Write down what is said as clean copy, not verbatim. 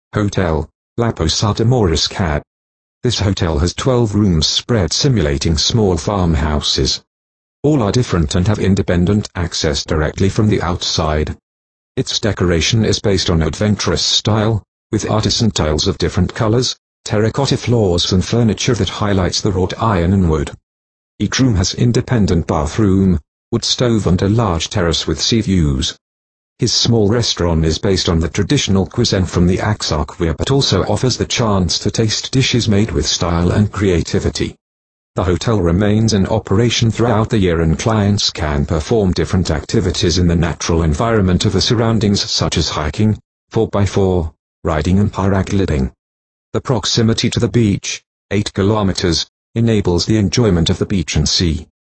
Hotel, La Posada Moriscat. This hotel has 12 rooms spread simulating small farmhouses. All are different and have independent access directly from the outside. Its decoration is based on adventurous style, with artisan tiles of different colors, terracotta floors and furniture that highlights the wrought iron and wood. Each room has independent bathroom, wood stove and a large terrace with sea views. His small restaurant is based on the traditional cuisine from the Axarquia but also offers the chance to taste dishes made with style and creativity. The hotel remains in operation throughout the year and clients can perform different activities in the natural environment of the surroundings such as hiking, 4x4, riding and paragliding. The proximity to the beach, 8 kilometers, enables the enjoyment of the beach and sea.